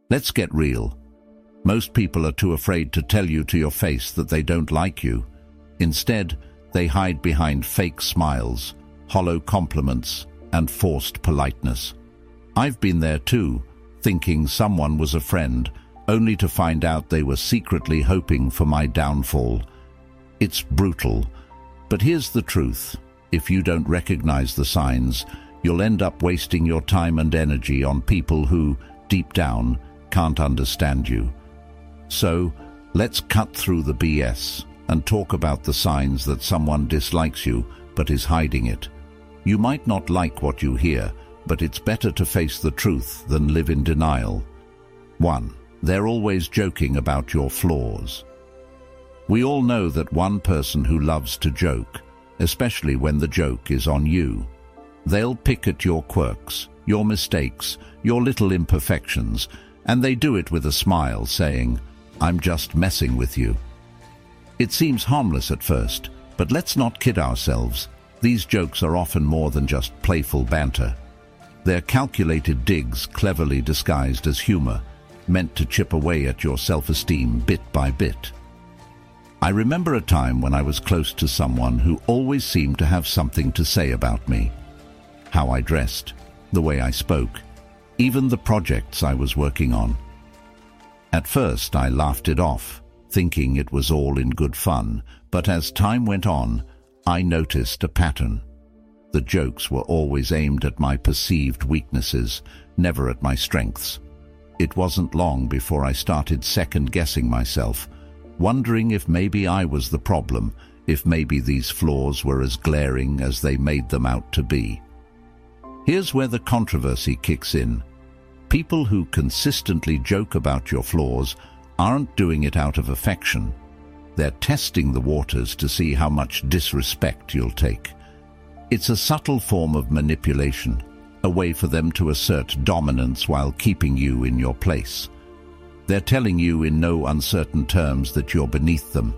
Let's get real. Most people are too afraid to tell you to your face that they don't like you. Instead, they hide behind fake smiles, hollow compliments, and forced politeness. I've been there too, thinking someone was a friend, only to find out they were secretly hoping for my downfall. It's brutal, but here's the truth. If you don't recognize the signs, you'll end up wasting your time and energy on people who, deep down, can't understand you. So, let's cut through the BS and talk about the signs that someone dislikes you but is hiding it. You might not like what you hear, but it's better to face the truth than live in denial. 1. They're always joking about your flaws. We all know that one person who loves to joke, especially when the joke is on you. They'll pick at your quirks, your mistakes, your little imperfections, and they do it with a smile, saying, "I'm just messing with you." It seems harmless at first, but let's not kid ourselves. These jokes are often more than just playful banter. They're calculated digs cleverly disguised as humor, meant to chip away at your self-esteem bit by bit. I remember a time when I was close to someone who always seemed to have something to say about me. How I dressed, the way I spoke, even the projects I was working on. At first I laughed it off, thinking it was all in good fun, but as time went on, I noticed a pattern. The jokes were always aimed at my perceived weaknesses, never at my strengths. It wasn't long before I started second-guessing myself, wondering if maybe I was the problem, if maybe these flaws were as glaring as they made them out to be. Here's where the controversy kicks in. People who consistently joke about your flaws aren't doing it out of affection. They're testing the waters to see how much disrespect you'll take. It's a subtle form of manipulation, a way for them to assert dominance while keeping you in your place. They're telling you in no uncertain terms that you're beneath them.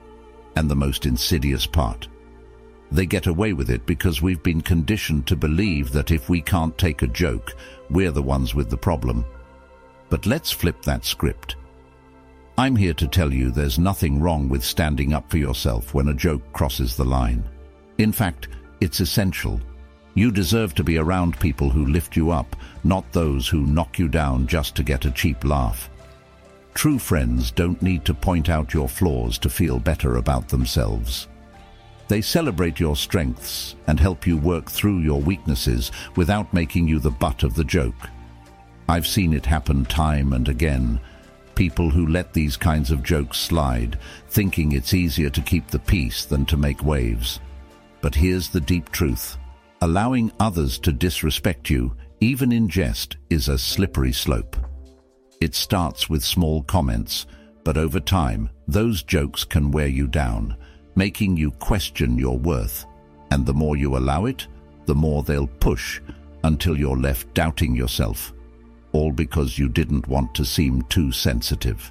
And the most insidious part, they get away with it because we've been conditioned to believe that if we can't take a joke, we're the ones with the problem. But let's flip that script. I'm here to tell you there's nothing wrong with standing up for yourself when a joke crosses the line. In fact, it's essential. You deserve to be around people who lift you up, not those who knock you down just to get a cheap laugh. True friends don't need to point out your flaws to feel better about themselves. They celebrate your strengths and help you work through your weaknesses without making you the butt of the joke. I've seen it happen time and again. People who let these kinds of jokes slide, thinking it's easier to keep the peace than to make waves. But here's the deep truth. Allowing others to disrespect you, even in jest, is a slippery slope. It starts with small comments, but over time, those jokes can wear you down, making you question your worth. And the more you allow it, the more they'll push, until you're left doubting yourself, all because you didn't want to seem too sensitive.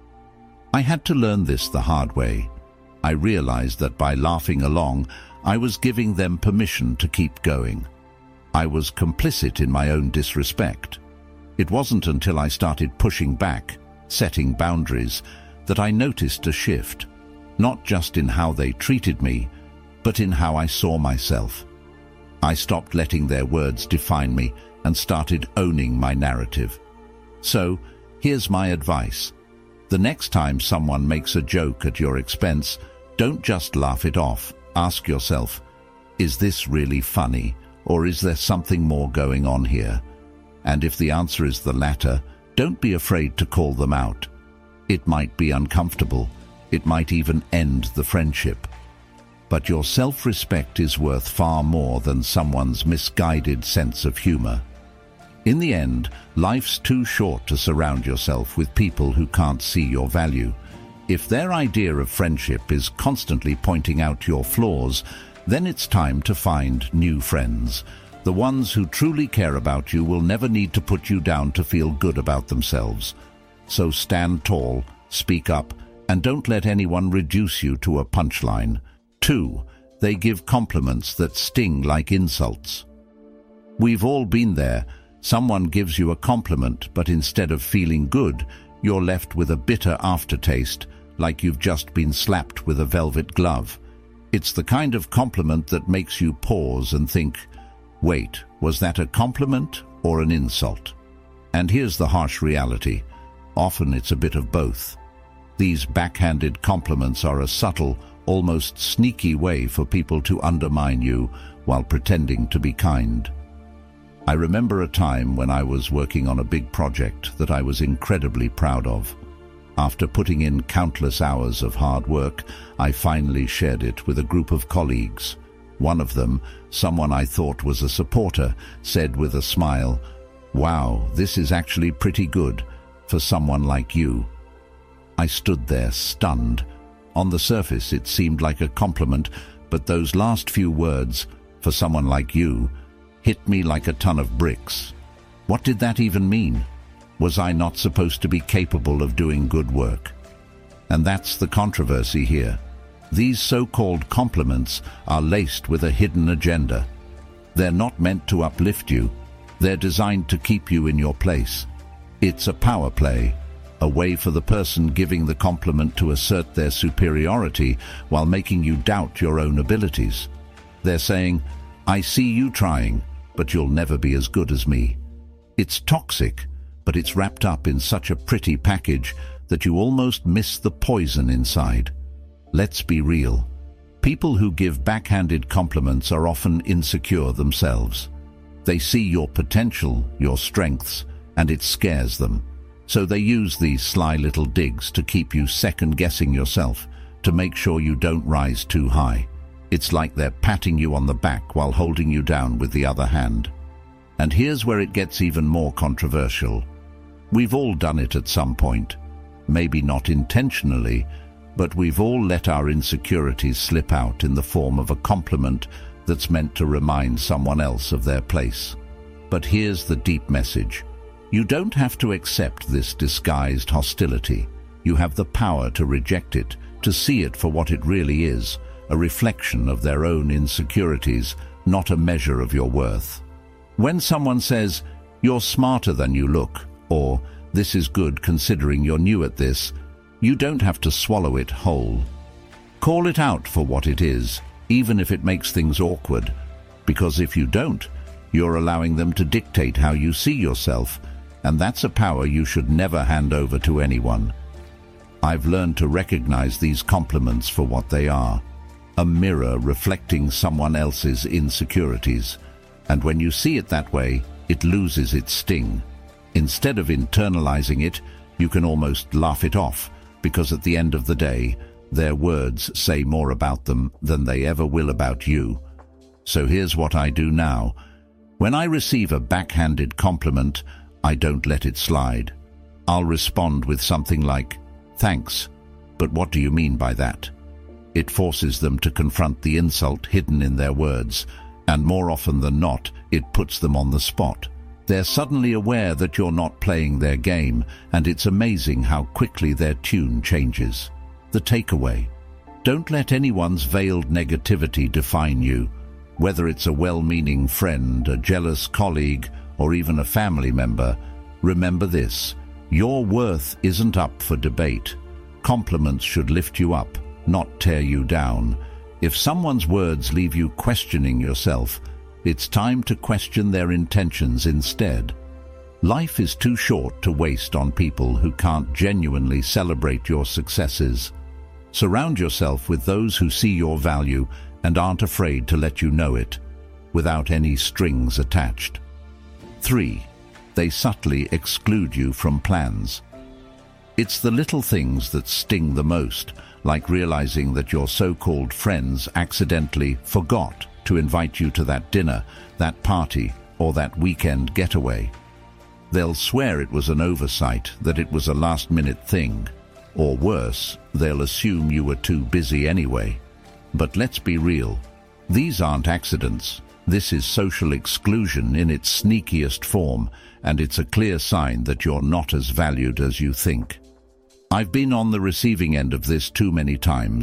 I had to learn this the hard way. I realized that by laughing along, I was giving them permission to keep going. I was complicit in my own disrespect. It wasn't until I started pushing back, setting boundaries, that I noticed a shift, not just in how they treated me, but in how I saw myself. I stopped letting their words define me and started owning my narrative. So, here's my advice. The next time someone makes a joke at your expense, don't just laugh it off. Ask yourself, is this really funny, or is there something more going on here? And if the answer is the latter, don't be afraid to call them out. It might be uncomfortable. It might even end the friendship. But your self-respect is worth far more than someone's misguided sense of humor. In the end, life's too short to surround yourself with people who can't see your value. If their idea of friendship is constantly pointing out your flaws, then it's time to find new friends. The ones who truly care about you will never need to put you down to feel good about themselves. So stand tall, speak up, and don't let anyone reduce you to a punchline. 2. They give compliments that sting like insults. We've all been there, Someone gives you a compliment, but instead of feeling good, you're left with a bitter aftertaste, like you've just been slapped with a velvet glove. It's the kind of compliment that makes you pause and think, wait, was that a compliment or an insult? And here's the harsh reality. Often it's a bit of both. These backhanded compliments are a subtle, almost sneaky way for people to undermine you while pretending to be kind. I remember a time when I was working on a big project that I was incredibly proud of. After putting in countless hours of hard work, I finally shared it with a group of colleagues. One of them, someone I thought was a supporter, said with a smile, "Wow, this is actually pretty good for someone like you." I stood there stunned. On the surface, it seemed like a compliment, but those last few words, "for someone like you," hit me like a ton of bricks. What did that even mean? Was I not supposed to be capable of doing good work? And that's the controversy here. These so-called compliments are laced with a hidden agenda. They're not meant to uplift you. They're designed to keep you in your place. It's a power play, a way for the person giving the compliment to assert their superiority while making you doubt your own abilities. They're saying, "I see you trying, but you'll never be as good as me." It's toxic, but it's wrapped up in such a pretty package that you almost miss the poison inside. Let's be real. People who give backhanded compliments are often insecure themselves. They see your potential, your strengths, and it scares them. So they use these sly little digs to keep you second-guessing yourself, to make sure you don't rise too high. It's like they're patting you on the back while holding you down with the other hand. And here's where it gets even more controversial. We've all done it at some point. Maybe not intentionally, but we've all let our insecurities slip out in the form of a compliment that's meant to remind someone else of their place. But here's the deep message. You don't have to accept this disguised hostility. You have the power to reject it, to see it for what it really is, a reflection of their own insecurities, not a measure of your worth. When someone says, "You're smarter than you look," or "This is good considering you're new at this," you don't have to swallow it whole. Call it out for what it is, even if it makes things awkward, because if you don't, you're allowing them to dictate how you see yourself, and that's a power you should never hand over to anyone. I've learned to recognize these compliments for what they are, a mirror reflecting someone else's insecurities. And when you see it that way, it loses its sting. Instead of internalizing it, you can almost laugh it off, because at the end of the day, their words say more about them than they ever will about you. So here's what I do now. When I receive a backhanded compliment, I don't let it slide. I'll respond with something like, "Thanks, but what do you mean by that?" It forces them to confront the insult hidden in their words, and more often than not, it puts them on the spot. They're suddenly aware that you're not playing their game, and it's amazing how quickly their tune changes. The takeaway: don't let anyone's veiled negativity define you. Whether it's a well-meaning friend, a jealous colleague, or even a family member, remember this: your worth isn't up for debate. Compliments should lift you up, not tear you down. If someone's words leave you questioning yourself, it's time to question their intentions instead. Life is too short to waste on people who can't genuinely celebrate your successes. Surround yourself with those who see your value and aren't afraid to let you know it, without any strings attached. 3. They subtly exclude you from plans. It's the little things that sting the most, like realizing that your so-called friends accidentally forgot to invite you to that dinner, that party, or that weekend getaway. They'll swear it was an oversight, that it was a last-minute thing. Or worse, they'll assume you were too busy anyway. But let's be real. These aren't accidents. This is social exclusion in its sneakiest form, and it's a clear sign that you're not as valued as you think. I've been on the receiving end of this too many times.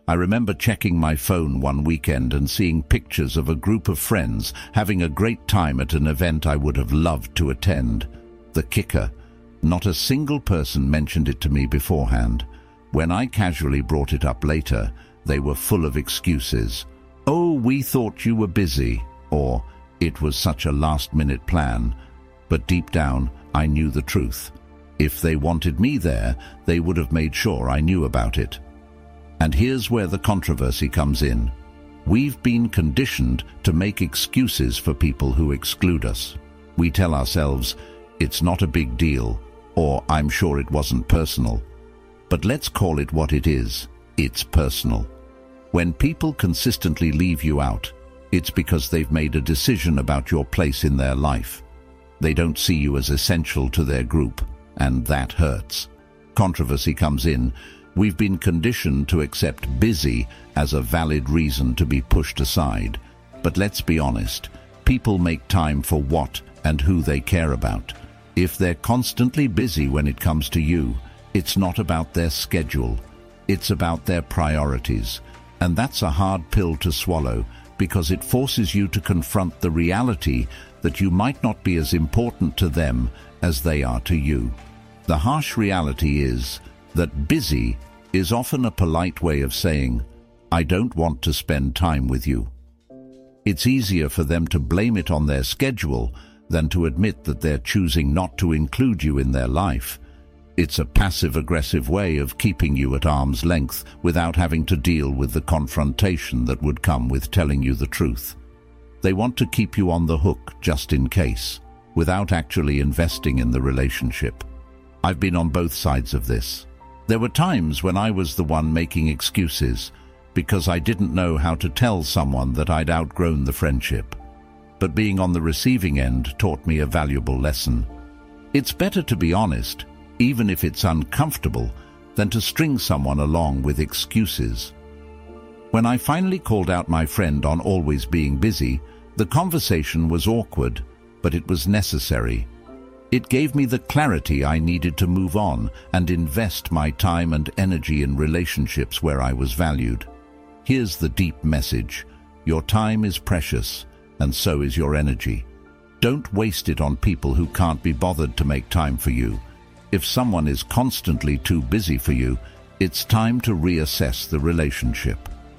I remember checking my phone one weekend and seeing pictures of a group of friends having a great time at an event I would have loved to attend. The kicker: not a single person mentioned it to me beforehand. When I casually brought it up later, they were full of excuses. "Oh, we thought you were busy," or "it was such a last-minute plan." But deep down, I knew the truth. If they wanted me there, they would have made sure I knew about it. And here's where the controversy comes in. We've been conditioned to make excuses for people who exclude us. We tell ourselves, "It's not a big deal," or "I'm sure it wasn't personal." But let's call it what it is. It's personal. When people consistently leave you out, it's because they've made a decision about your place in their life. They don't see you as essential to their group, and that hurts. Controversy comes in. We've been conditioned to accept busy as a valid reason to be pushed aside. But let's be honest, people make time for what and who they care about. If they're constantly busy when it comes to you, it's not about their schedule, it's about their priorities. And that's a hard pill to swallow, because it forces you to confront the reality that you might not be as important to them as they are to you. The harsh reality is that busy is often a polite way of saying, "I don't want to spend time with you." It's easier for them to blame it on their schedule than to admit that they're choosing not to include you in their life. It's a passive-aggressive way of keeping you at arm's length without having to deal with the confrontation that would come with telling you the truth. They want to keep you on the hook just in case, without actually investing in the relationship. I've been on both sides of this. There were times when I was the one making excuses because I didn't know how to tell someone that I'd outgrown the friendship. But being on the receiving end taught me a valuable lesson. It's better to be honest, even if it's uncomfortable, than to string someone along with excuses. When I finally called out my friend on always being busy, the conversation was awkward, but it was necessary. It gave me the clarity I needed to move on and invest my time and energy in relationships where I was valued. Here's the deep message: your time is precious, and so is your energy. Don't waste it on people who can't be bothered to make time for you. If someone is constantly too busy for you, it's time to reassess the relationship.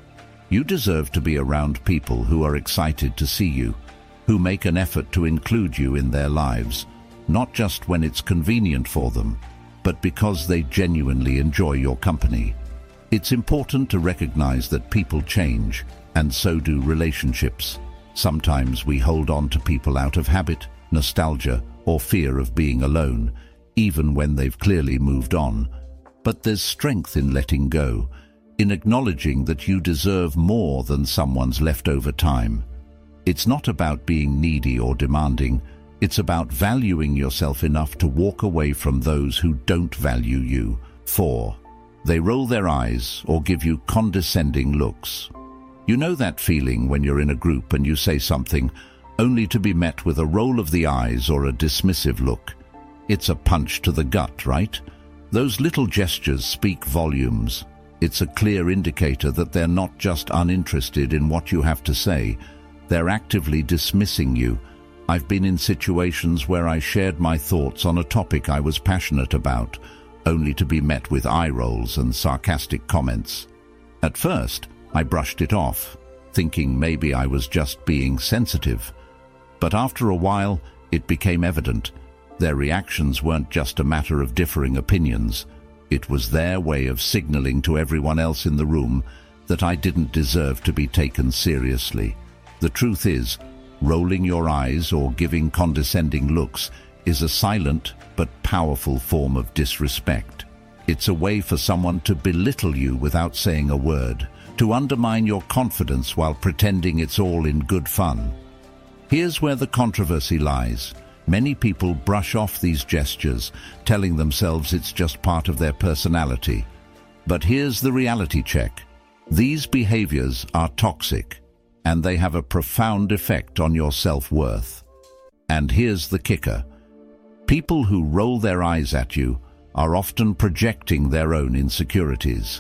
You deserve to be around people who are excited to see you, who make an effort to include you in their lives, not just when it's convenient for them, but because they genuinely enjoy your company. It's important to recognize that people change, and so do relationships. Sometimes we hold on to people out of habit, nostalgia, or fear of being alone, even when they've clearly moved on. But there's strength in letting go, in acknowledging that you deserve more than someone's leftover time. It's not about being needy or demanding. It's about valuing yourself enough to walk away from those who don't value you. 4. They roll their eyes or give you condescending looks. You know that feeling when you're in a group and you say something, only to be met with a roll of the eyes or a dismissive look. It's a punch to the gut, right? Those little gestures speak volumes. It's a clear indicator that they're not just uninterested in what you have to say. They're actively dismissing you. I've been in situations where I shared my thoughts on a topic I was passionate about, only to be met with eye rolls and sarcastic comments. At first, I brushed it off, thinking maybe I was just being sensitive. But after a while, it became evident. Their reactions weren't just a matter of differing opinions. It was their way of signaling to everyone else in the room that I didn't deserve to be taken seriously. The truth is, rolling your eyes or giving condescending looks is a silent but powerful form of disrespect. It's a way for someone to belittle you without saying a word, to undermine your confidence while pretending it's all in good fun. Here's where the controversy lies. Many people brush off these gestures, telling themselves it's just part of their personality. But here's the reality check. These behaviors are toxic, and they have a profound effect on your self-worth. And here's the kicker. People who roll their eyes at you are often projecting their own insecurities.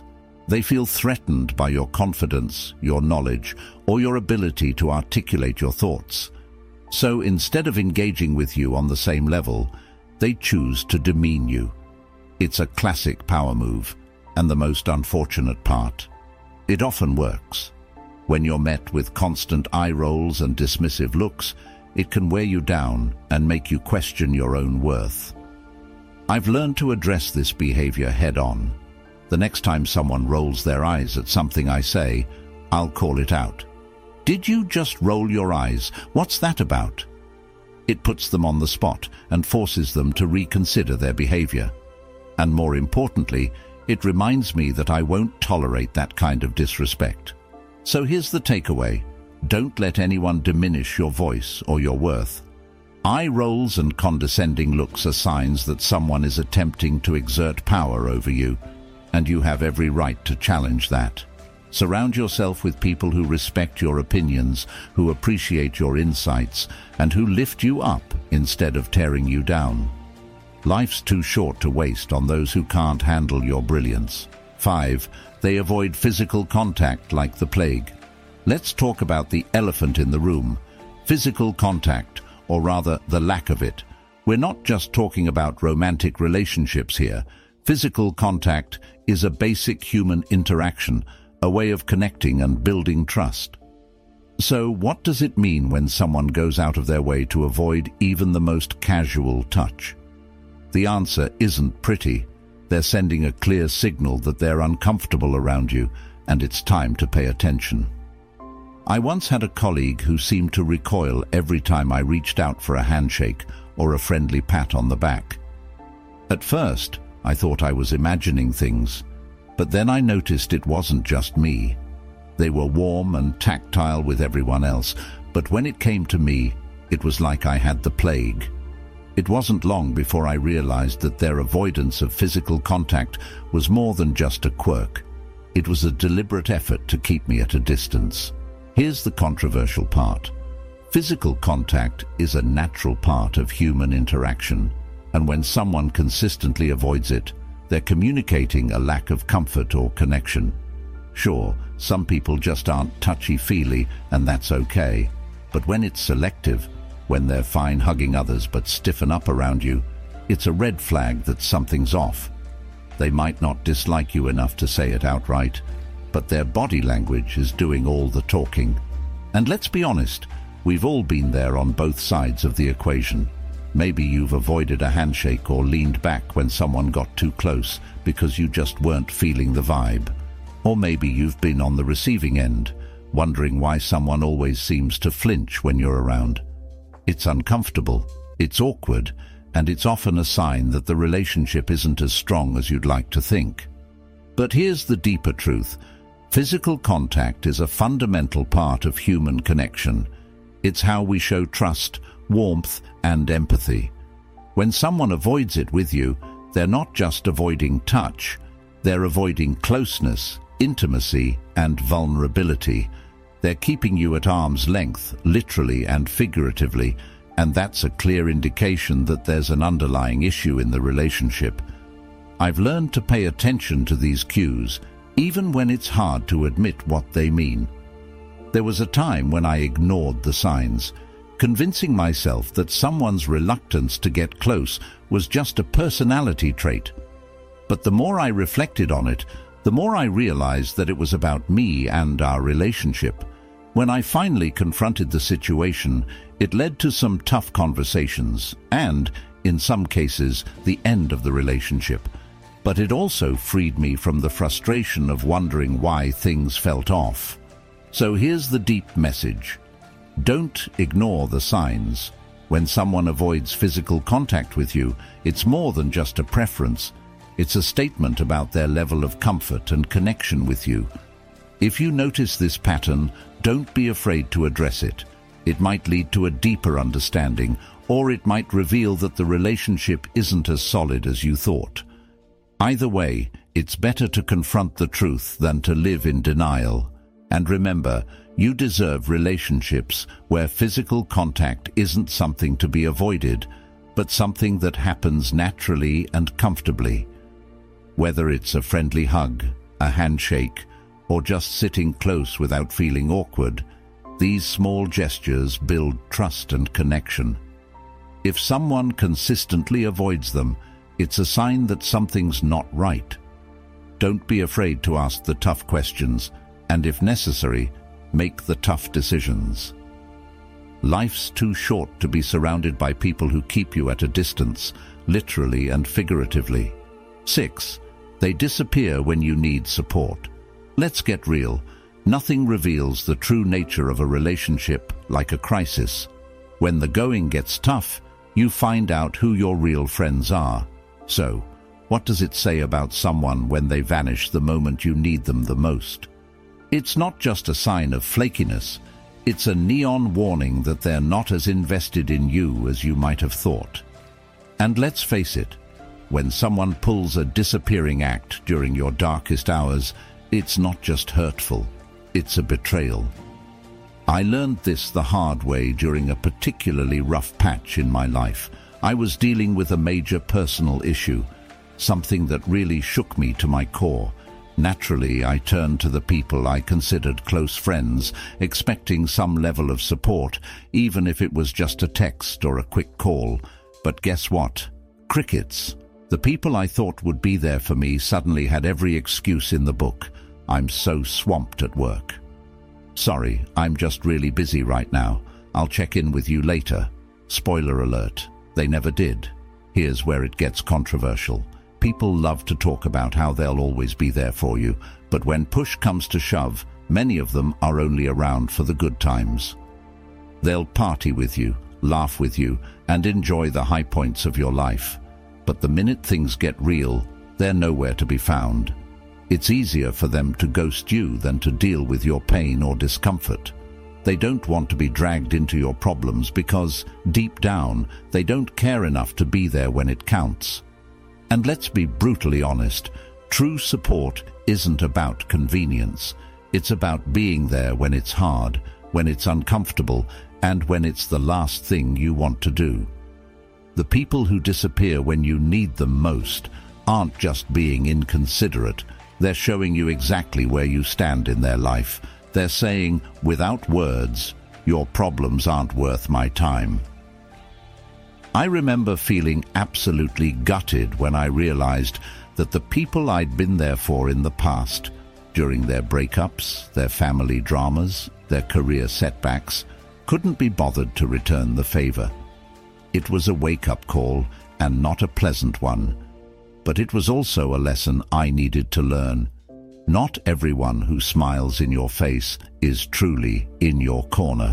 They feel threatened by your confidence, your knowledge, or your ability to articulate your thoughts. So instead of engaging with you on the same level, they choose to demean you. It's a classic power move, and the most unfortunate part. It often works. When you're met with constant eye rolls and dismissive looks, it can wear you down and make you question your own worth. I've learned to address this behavior head-on. The next time someone rolls their eyes at something I say, I'll call it out. Did you just roll your eyes? What's that about? It puts them on the spot and forces them to reconsider their behavior. And more importantly, it reminds me that I won't tolerate that kind of disrespect. So here's the takeaway. Don't let anyone diminish your voice or your worth. Eye rolls and condescending looks are signs that someone is attempting to exert power over you, and you have every right to challenge that. Surround yourself with people who respect your opinions, who appreciate your insights, and who lift you up instead of tearing you down. Life's too short to waste on those who can't handle your brilliance. 5. They avoid physical contact like the plague. Let's talk about the elephant in the room. Physical contact, or rather the lack of it. We're not just talking about romantic relationships here. Physical contact is a basic human interaction, a way of connecting and building trust. So what does it mean when someone goes out of their way to avoid even the most casual touch? The answer isn't pretty. They're sending a clear signal that they're uncomfortable around you, and it's time to pay attention. I once had a colleague who seemed to recoil every time I reached out for a handshake or a friendly pat on the back. At first, I thought I was imagining things, but then I noticed it wasn't just me. They were warm and tactile with everyone else, but when it came to me, it was like I had the plague. It wasn't long before I realized that their avoidance of physical contact was more than just a quirk. It was a deliberate effort to keep me at a distance. Here's the controversial part. Physical contact is a natural part of human interaction, and when someone consistently avoids it, they're communicating a lack of comfort or connection. Sure, some people just aren't touchy-feely, and that's okay. But when it's selective, when they're fine hugging others but stiffen up around you, it's a red flag that something's off. They might not dislike you enough to say it outright, but their body language is doing all the talking. And let's be honest, we've all been there on both sides of the equation. Maybe you've avoided a handshake or leaned back when someone got too close because you just weren't feeling the vibe. Or maybe you've been on the receiving end, wondering why someone always seems to flinch when you're around. It's uncomfortable, it's awkward, and it's often a sign that the relationship isn't as strong as you'd like to think. But here's the deeper truth. Physical contact is a fundamental part of human connection. It's how we show trust, warmth, and empathy. When someone avoids it with you, they're not just avoiding touch, they're avoiding closeness, intimacy, and vulnerability. They're keeping you at arm's length, literally and figuratively, and that's a clear indication that there's an underlying issue in the relationship. I've learned to pay attention to these cues, even when it's hard to admit what they mean. There was a time when I ignored the signs, convincing myself that someone's reluctance to get close was just a personality trait. But the more I reflected on it, the more I realized that it was about me and our relationship. When I finally confronted the situation, it led to some tough conversations and, in some cases, the end of the relationship. But it also freed me from the frustration of wondering why things felt off. So here's the deep message. Don't ignore the signs. When someone avoids physical contact with you, it's more than just a preference. It's a statement about their level of comfort and connection with you. If you notice this pattern, don't be afraid to address it. It might lead to a deeper understanding, or it might reveal that the relationship isn't as solid as you thought. Either way, it's better to confront the truth than to live in denial. And remember, you deserve relationships where physical contact isn't something to be avoided, but something that happens naturally and comfortably. Whether it's a friendly hug, a handshake, or just sitting close without feeling awkward, these small gestures build trust and connection. If someone consistently avoids them, it's a sign that something's not right. Don't be afraid to ask the tough questions, and if necessary, make the tough decisions. Life's too short to be surrounded by people who keep you at a distance, literally and figuratively. 6. They disappear when you need support. Let's get real. Nothing reveals the true nature of a relationship like a crisis. When the going gets tough, you find out who your real friends are. So, what does it say about someone when they vanish the moment you need them the most? It's not just a sign of flakiness, it's a neon warning that they're not as invested in you as you might have thought. And let's face it, when someone pulls a disappearing act during your darkest hours, it's not just hurtful, it's a betrayal. I learned this the hard way during a particularly rough patch in my life. I was dealing with a major personal issue, something that really shook me to my core. Naturally, I turned to the people I considered close friends, expecting some level of support, even if it was just a text or a quick call. But guess what? Crickets. The people I thought would be there for me suddenly had every excuse in the book. I'm so swamped at work. Sorry, I'm just really busy right now. I'll check in with you later. Spoiler alert, they never did. Here's where it gets controversial. People love to talk about how they'll always be there for you, but when push comes to shove, many of them are only around for the good times. They'll party with you, laugh with you, and enjoy the high points of your life. But the minute things get real, they're nowhere to be found. It's easier for them to ghost you than to deal with your pain or discomfort. They don't want to be dragged into your problems because, deep down, they don't care enough to be there when it counts. And let's be brutally honest, true support isn't about convenience. It's about being there when it's hard, when it's uncomfortable, and when it's the last thing you want to do. The people who disappear when you need them most aren't just being inconsiderate. They're showing you exactly where you stand in their life. They're saying, without words, your problems aren't worth my time. I remember feeling absolutely gutted when I realized that the people I'd been there for in the past, during their breakups, their family dramas, their career setbacks, couldn't be bothered to return the favor. It was a wake-up call, and not a pleasant one. But it was also a lesson I needed to learn. Not everyone who smiles in your face is truly in your corner.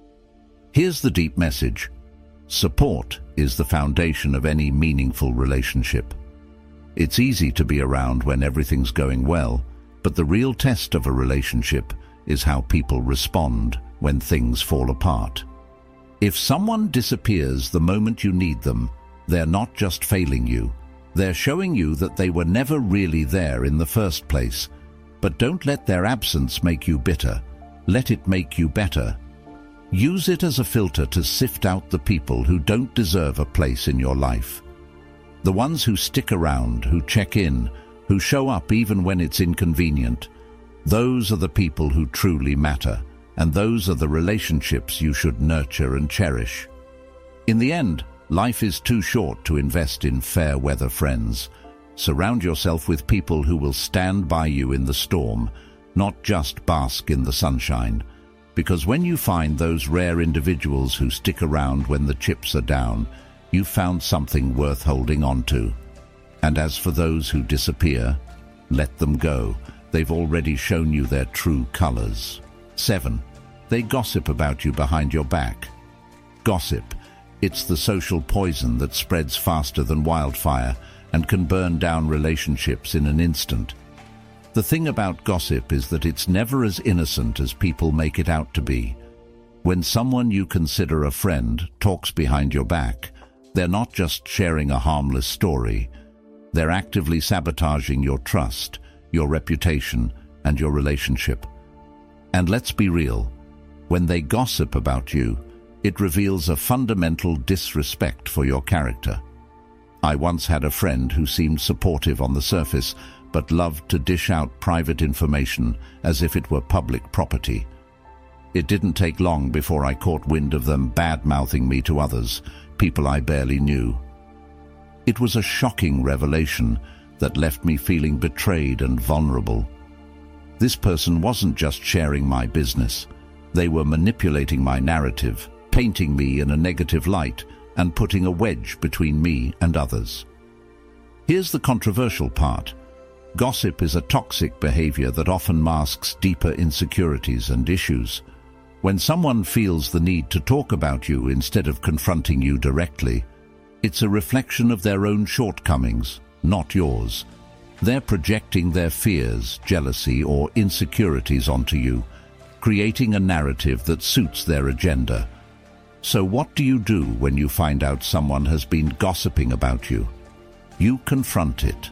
Here's the deep message. Support is the foundation of any meaningful relationship. It's easy to be around when everything's going well, but the real test of a relationship is how people respond when things fall apart. If someone disappears the moment you need them, they're not just failing you. They're showing you that they were never really there in the first place. But don't let their absence make you bitter. Let it make you better. Use it as a filter to sift out the people who don't deserve a place in your life. The ones who stick around, who check in, who show up even when it's inconvenient. Those are the people who truly matter, and those are the relationships you should nurture and cherish. In the end, life is too short to invest in fair-weather friends. Surround yourself with people who will stand by you in the storm, not just bask in the sunshine. Because when you find those rare individuals who stick around when the chips are down, you've found something worth holding on to. And as for those who disappear, let them go. They've already shown you their true colors. 7. They gossip about you behind your back. Gossip. It's the social poison that spreads faster than wildfire and can burn down relationships in an instant. The thing about gossip is that it's never as innocent as people make it out to be. When someone you consider a friend talks behind your back, they're not just sharing a harmless story. They're actively sabotaging your trust, your reputation, and your relationship. And let's be real, when they gossip about you, it reveals a fundamental disrespect for your character. I once had a friend who seemed supportive on the surface, but loved to dish out private information as if it were public property. It didn't take long before I caught wind of them bad-mouthing me to others, people I barely knew. It was a shocking revelation that left me feeling betrayed and vulnerable. This person wasn't just sharing my business. They were manipulating my narrative, painting me in a negative light, and putting a wedge between me and others. Here's the controversial part. Gossip is a toxic behavior that often masks deeper insecurities and issues. When someone feels the need to talk about you instead of confronting you directly, it's a reflection of their own shortcomings, not yours. They're projecting their fears, jealousy, or insecurities onto you, creating a narrative that suits their agenda. So what do you do when you find out someone has been gossiping about you? You confront it.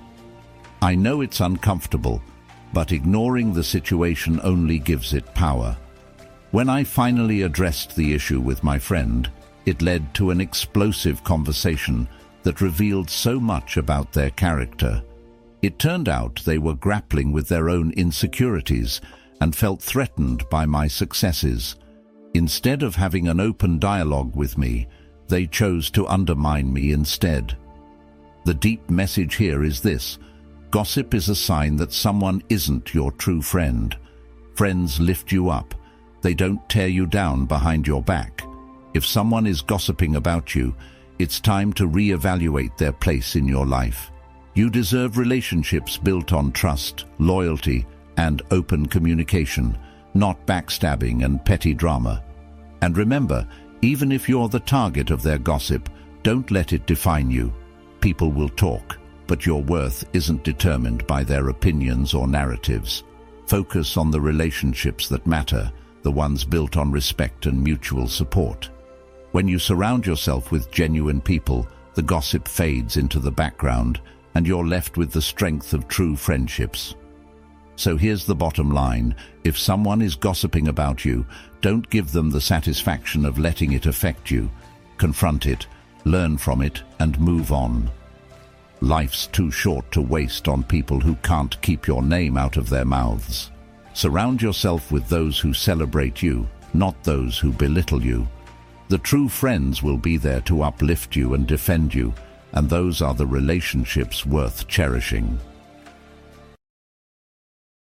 I know it's uncomfortable, but ignoring the situation only gives it power. When I finally addressed the issue with my friend, it led to an explosive conversation that revealed so much about their character. It turned out they were grappling with their own insecurities and felt threatened by my successes. Instead of having an open dialogue with me, they chose to undermine me instead. The deep message here is this: gossip is a sign that someone isn't your true friend. Friends lift you up. They don't tear you down behind your back. If someone is gossiping about you, it's time to reevaluate their place in your life. You deserve relationships built on trust, loyalty, and open communication, not backstabbing and petty drama. And remember, even if you're the target of their gossip, don't let it define you. People will talk, but your worth isn't determined by their opinions or narratives. Focus on the relationships that matter, the ones built on respect and mutual support. When you surround yourself with genuine people, the gossip fades into the background, and you're left with the strength of true friendships. So here's the bottom line: if someone is gossiping about you, don't give them the satisfaction of letting it affect you. Confront it, learn from it, and move on. Life's too short to waste on people who can't keep your name out of their mouths. Surround yourself with those who celebrate you, not those who belittle you. The true friends will be there to uplift you and defend you, and those are the relationships worth cherishing.